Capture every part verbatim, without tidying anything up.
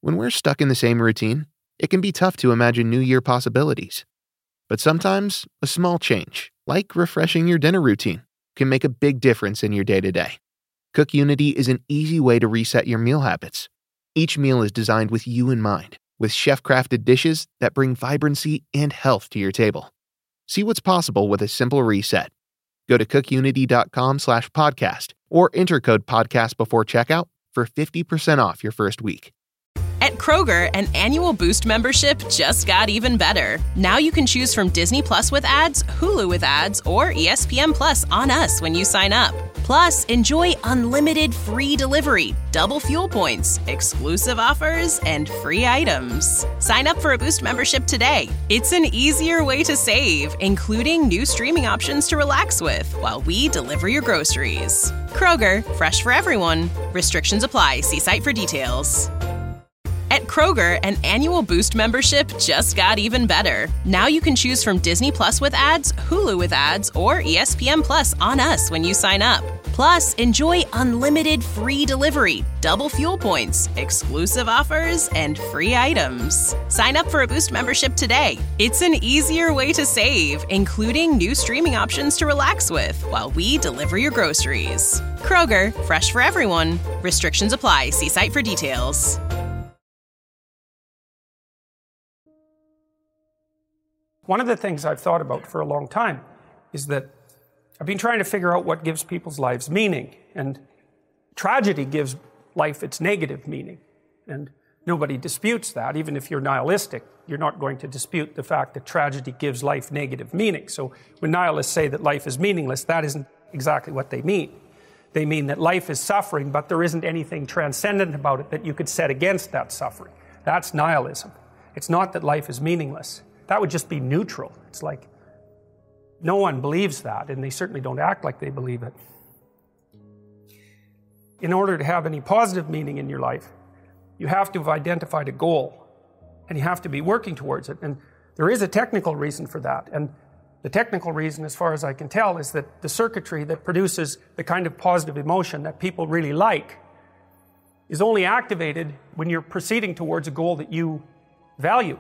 When we're stuck in the same routine, it can be tough to imagine new year possibilities. But sometimes, a small change, like refreshing your dinner routine, can make a big difference in your day-to-day. CookUnity is an easy way to reset your meal habits. Each meal is designed with you in mind, with chef-crafted dishes that bring vibrancy and health to your table. See what's possible with a simple reset. Go to cookunity.com slash podcast or enter code podcast before checkout for fifty percent off your first week. At Kroger, an annual Boost membership just got even better. Now you can choose from Disney Plus with ads, Hulu with ads, or E S P N Plus on us when you sign up. Plus, enjoy unlimited free delivery, double fuel points, exclusive offers, and free items. Sign up for a Boost membership today. It's an easier way to save, including new streaming options to relax with while we deliver your groceries. Kroger, fresh for everyone. Restrictions apply. See site for details. At Kroger, an annual Boost membership just got even better. Now you can choose from Disney Plus with ads, Hulu with ads, or E S P N Plus on us when you sign up. Plus, enjoy unlimited free delivery, double fuel points, exclusive offers, and free items. Sign up for a Boost membership today. It's an easier way to save, including new streaming options to relax with while we deliver your groceries. Kroger, fresh for everyone. Restrictions apply. See site for details. One of the things I've thought about for a long time is that I've been trying to figure out what gives people's lives meaning. And tragedy gives life its negative meaning. And nobody disputes that. Even if you're nihilistic, you're not going to dispute the fact that tragedy gives life negative meaning. So when nihilists say that life is meaningless, that isn't exactly what they mean. They mean that life is suffering, but there isn't anything transcendent about it that you could set against that suffering. That's nihilism. It's not that life is meaningless. That would just be neutral. It's like, no one believes that, and they certainly don't act like they believe it. In order to have any positive meaning in your life, you have to have identified a goal, and you have to be working towards it. And there is a technical reason for that. And the technical reason, as far as I can tell, is that the circuitry that produces the kind of positive emotion that people really like is only activated when you're proceeding towards a goal that you value.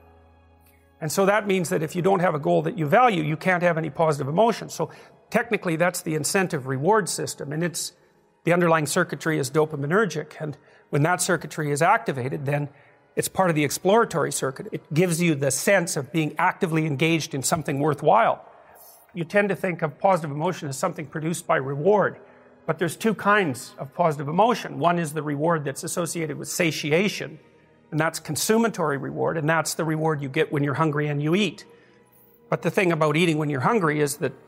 And so that means that if you don't have a goal that you value, you can't have any positive emotion. So technically that's the incentive reward system, and it's the underlying circuitry is dopaminergic. And when that circuitry is activated, then it's part of the exploratory circuit. It gives you the sense of being actively engaged in something worthwhile. You tend to think of positive emotion as something produced by reward, but there's two kinds of positive emotion. One is the reward that's associated with satiation, and that's consummatory reward, and that's the reward you get when you're hungry and you eat. But the thing about eating when you're hungry is that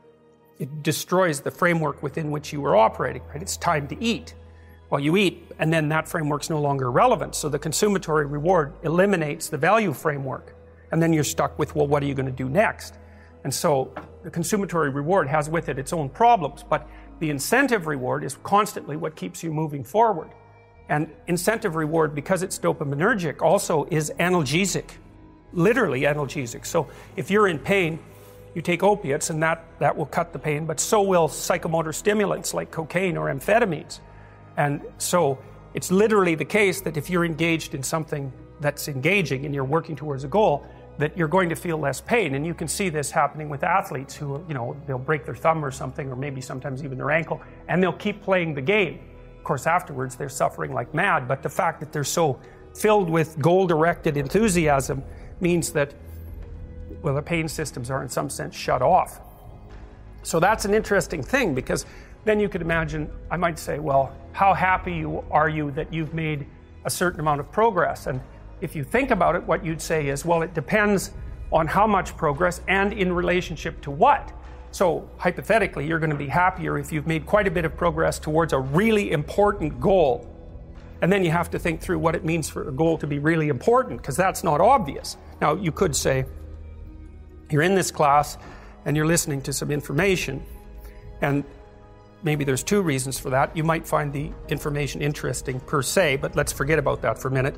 it destroys the framework within which you were operating, right? It's time to eat. Well, you eat, and then that framework's no longer relevant, so the consummatory reward eliminates the value framework, and then you're stuck with, well, what are you going to do next? And so the consummatory reward has with it its own problems, but the incentive reward is constantly what keeps you moving forward. And incentive reward, because it's dopaminergic, also is analgesic, literally analgesic. So if you're in pain, you take opiates and that, that will cut the pain, but so will psychomotor stimulants like cocaine or amphetamines. And so it's literally the case that if you're engaged in something that's engaging and you're working towards a goal, that you're going to feel less pain. And you can see this happening with athletes who, you know, they'll break their thumb or something, or maybe sometimes even their ankle, and they'll keep playing the game. Of course, afterwards, they're suffering like mad, but the fact that they're so filled with goal-directed enthusiasm means that, well, the pain systems are in some sense shut off. So that's an interesting thing, because then you could imagine, I might say, well, how happy you are you that you've made a certain amount of progress? And if you think about it, what you'd say is, well, it depends on how much progress and in relationship to what. So hypothetically, you're going to be happier if you've made quite a bit of progress towards a really important goal. And then you have to think through what it means for a goal to be really important, because that's not obvious. Now, you could say, you're in this class and you're listening to some information, and maybe there's two reasons for that. You might find the information interesting per se, but let's forget about that for a minute.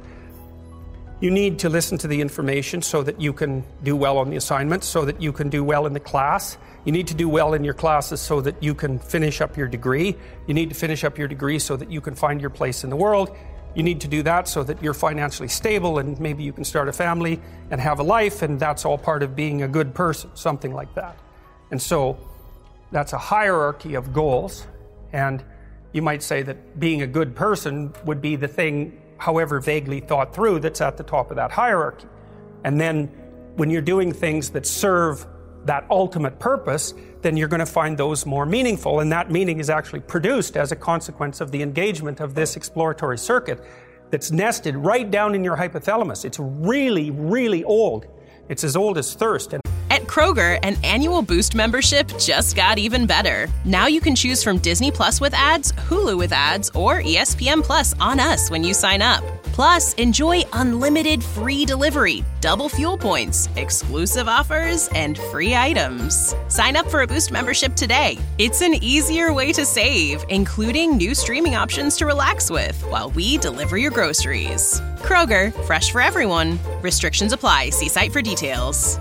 You need to listen to the information so that you can do well on the assignment, so that you can do well in the class. You need to do well in your classes so that you can finish up your degree. You need to finish up your degree so that you can find your place in the world. you need to do that so that you're financially stable and maybe you can start a family and have a life, and that's all part of being a good person, something like that. And so that's a hierarchy of goals, and you might say that being a good person would be the thing, however vaguely thought through, that's at the top of that hierarchy. And then when you're doing things that serve that ultimate purpose, then you're going to find those more meaningful, and that meaning is actually produced as a consequence of the engagement of this exploratory circuit that's nested right down in your hypothalamus. It's really, really old. It's as old as thirst. And At Kroger, an annual Boost membership just got even better. Now you can choose from Disney Plus with ads, Hulu with ads, or E S P N Plus on us when you sign up. Plus, enjoy unlimited free delivery, double fuel points, exclusive offers, and free items. Sign up for a Boost membership today. It's an easier way to save, including new streaming options to relax with while we deliver your groceries. Kroger, fresh for everyone. Restrictions apply. See site for details.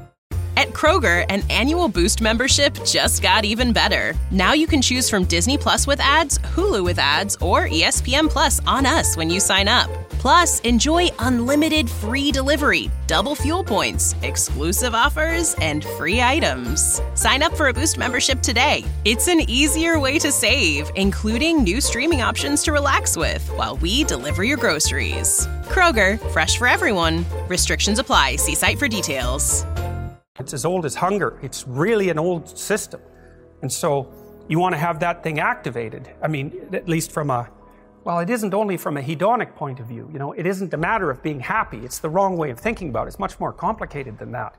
At Kroger, an annual Boost membership just got even better. Now you can choose from Disney Plus with ads, Hulu with ads, or E S P N Plus on us when you sign up. Plus, enjoy unlimited free delivery, double fuel points, exclusive offers, and free items. Sign up for a Boost membership today. It's an easier way to save, including new streaming options to relax with while we deliver your groceries. Kroger, fresh for everyone. Restrictions apply. See site for details. it's as old as hunger. It's really an old system. And so you want to have that thing activated. I mean, at least from a, well, it isn't only from a hedonic point of view. You know, it isn't a matter of being happy. It's the wrong way of thinking about it. It's much more complicated than that.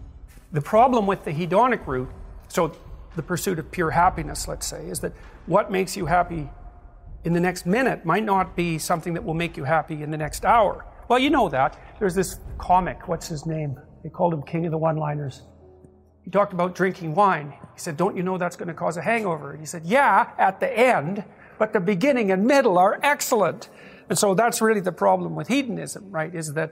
The problem with the hedonic route, so the pursuit of pure happiness, let's say, is that what makes you happy in the next minute might not be something that will make you happy in the next hour. Well, you know that. There's this comic, what's his name? They called him King of the One-Liners. He talked about drinking wine. He said, don't you know that's going to cause a hangover? And he said, yeah, at the end, but the beginning and middle are excellent. And so that's really the problem with hedonism, right, is that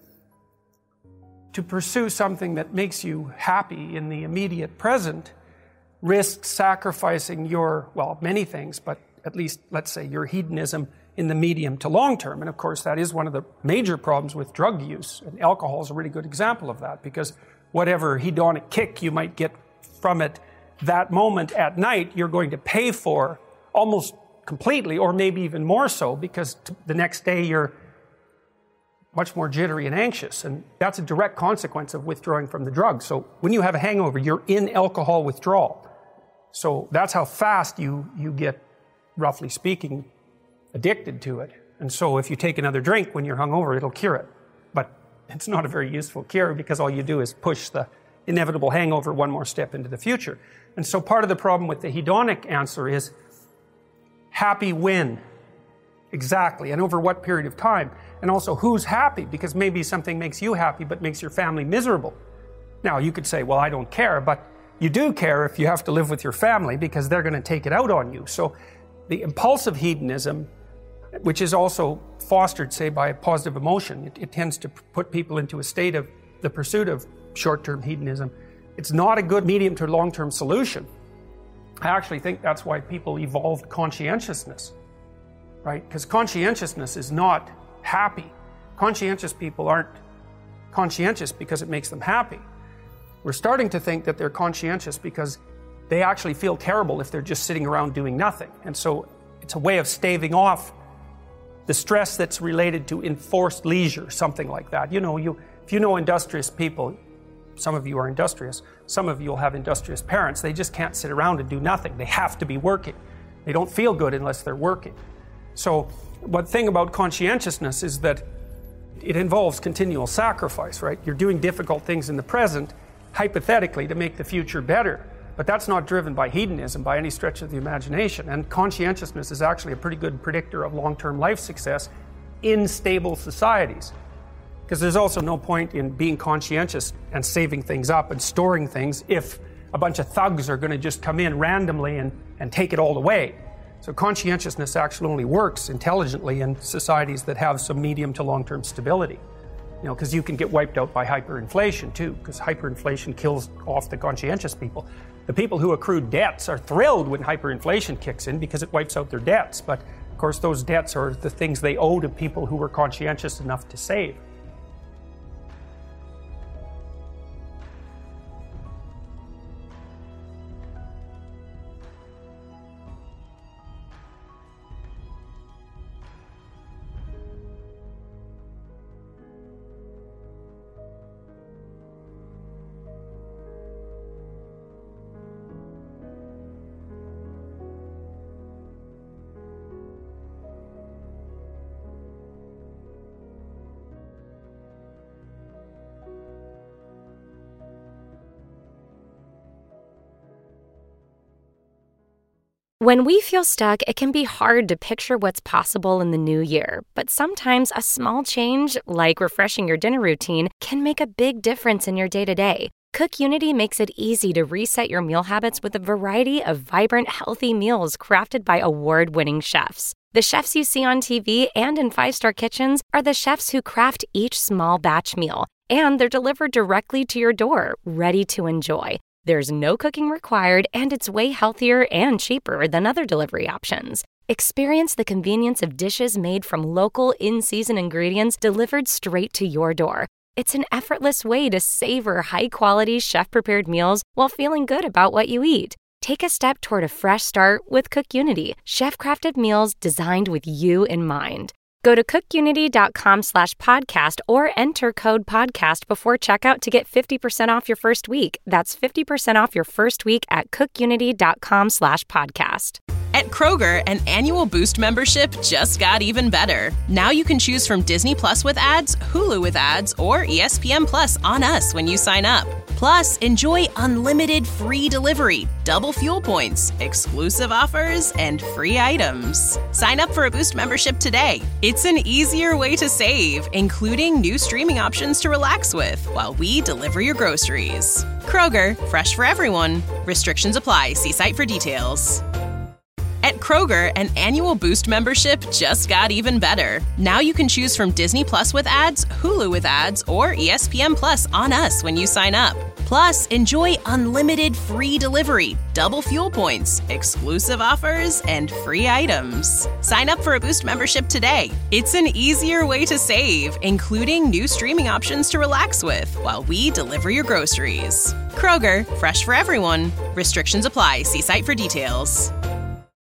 to pursue something that makes you happy in the immediate present risks sacrificing your, well, many things, but at least, let's say, your hedonism in the medium to long term. And of course, that is one of the major problems with drug use. And alcohol is a really good example of that, because whatever hedonic kick you might get from it that moment at night, you're going to pay for almost completely, or maybe even more so, because t- the next day you're much more jittery and anxious. And that's a direct consequence of withdrawing from the drug. So when you have a hangover, you're in alcohol withdrawal. So that's how fast you, you get, roughly speaking, addicted to it. And so if you take another drink when you're hungover, it'll cure it. But it's not a very useful cure, because all you do is push the inevitable hangover one more step into the future. And so part of the problem with the hedonic answer is happy when? Exactly. And over what period of time? And also who's happy? Because maybe something makes you happy but makes your family miserable. Now you could say, well, I don't care, but you do care if you have to live with your family, because they're going to take it out on you. So the impulsive hedonism, which is also fostered, say, by positive emotion, it, it tends to put people into a state of the pursuit of short-term hedonism. It's not a good medium to long-term solution. I actually think that's why people evolved conscientiousness, right? Because conscientiousness is not happy. Conscientious people aren't conscientious because it makes them happy. We're starting to think that they're conscientious because they actually feel terrible if they're just sitting around doing nothing. And so it's a way of staving off the stress that's related to enforced leisure, something like that. You know, you if you know industrious people, some of you are industrious, some of you will have industrious parents. They just can't sit around and do nothing. They have to be working. They don't feel good unless they're working. So one thing about conscientiousness is that it involves continual sacrifice, right? You're doing difficult things in the present, hypothetically, to make the future better. But that's not driven by hedonism by any stretch of the imagination. And conscientiousness is actually a pretty good predictor of long-term life success in stable societies. Because there's also no point in being conscientious and saving things up and storing things if a bunch of thugs are going to just come in randomly and, and take it all away. So conscientiousness actually only works intelligently in societies that have some medium to long-term stability. You know, because you can get wiped out by hyperinflation too, because hyperinflation kills off the conscientious people. The people who accrue debts are thrilled when hyperinflation kicks in because it wipes out their debts. But of course, those debts are the things they owe to people who were conscientious enough to save. When we feel stuck, it can be hard to picture what's possible in the new year. But sometimes a small change, like refreshing your dinner routine, can make a big difference in your day-to-day. CookUnity makes it easy to reset your meal habits with a variety of vibrant, healthy meals crafted by award-winning chefs. The chefs you see on T V and in five-star kitchens are the chefs who craft each small batch meal, and they're delivered directly to your door, ready to enjoy. There's no cooking required, and it's way healthier and cheaper than other delivery options. Experience the convenience of dishes made from local, in-season ingredients delivered straight to your door. It's an effortless way to savor high-quality, chef-prepared meals while feeling good about what you eat. Take a step toward a fresh start with CookUnity, chef-crafted meals designed with you in mind. Go to cookunity.com slash podcast or enter code podcast before checkout to get fifty percent off your first week. That's fifty percent off your first week at cookunity.com slash podcast. At Kroger, an annual Boost membership just got even better. Now you can choose from Disney Plus with ads, Hulu with ads, or E S P N Plus on us when you sign up. Plus, enjoy unlimited free delivery, double fuel points, exclusive offers, and free items. Sign up for a Boost membership today. It's an easier way to save, including new streaming options to relax with while we deliver your groceries. Kroger, fresh for everyone. Restrictions apply. See site for details. At Kroger, an annual Boost membership just got even better. Now you can choose from Disney Plus with ads, Hulu with ads, or E S P N Plus on us when you sign up. Plus, enjoy unlimited free delivery, double fuel points, exclusive offers, and free items. Sign up for a Boost membership today. It's an easier way to save, including new streaming options to relax with while we deliver your groceries. Kroger, fresh for everyone. Restrictions apply. See site for details.